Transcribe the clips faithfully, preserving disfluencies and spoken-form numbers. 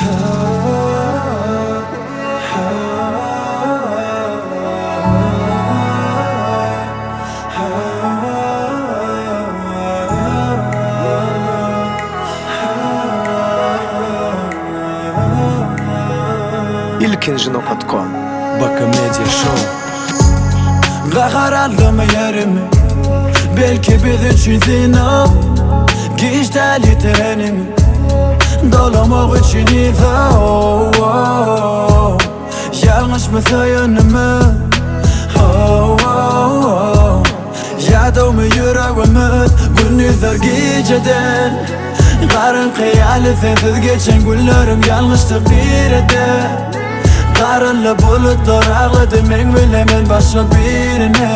ilkinci nokta com Bakka Medya Show. Qaharaldım yerimi, belki biz üçün zina Giştel yiterenimi, dolamak için ifa oh, oh. Yanlış mı sayınımı oh, oh, oh. Yadımı yüreğimi gündüzler geceden Karın kıyali sensiz geçen günlerim yanlıştı bir ede Karınlı bulutlar ağladı men bilemen başka birine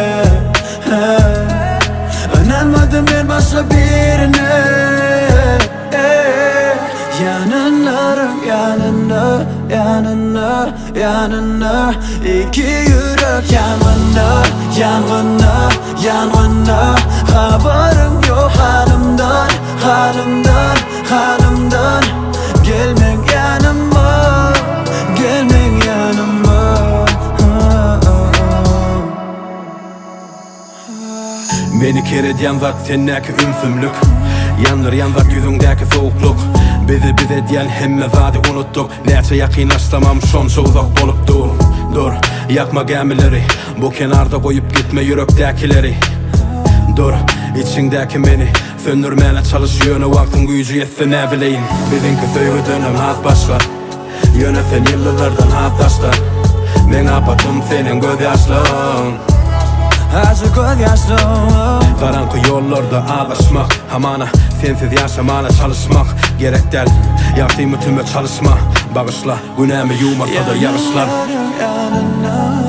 Önemmedim ben başka birine Yanınlarım yanında, yanında, yanında İki yürek yanında, yanında, yanında Haberim yok halimden, halimden, halimden Gelmen yanıma, gelmen yanıma Beni kerediyen vakt sennäki ümsümlük Yanlar yan vakt yüzündäki soğukluk Bizi bize diyen hemme vadi unuttuk Näçe yakınlaşsamam şonça uzak bolup dur Dur, yakma gemileri Bu kenarda koyup gitme yürekdäkileri Dur, içindäki meni söndürmene çalış yönü vaktin gücü yetse ne bileyin Bizinki söýgü dönem has başlar Yönesen yıllardan has taşlar Men apatım senin göz yaşlığın Acı göz yaşlığım Karanlık yollarda ağlaşmak Hamana sensiz yaşamana çalışmak Gerek del yaptığımı tümü çalışma Bağışla günahımı yumasa da yarışlar Yanına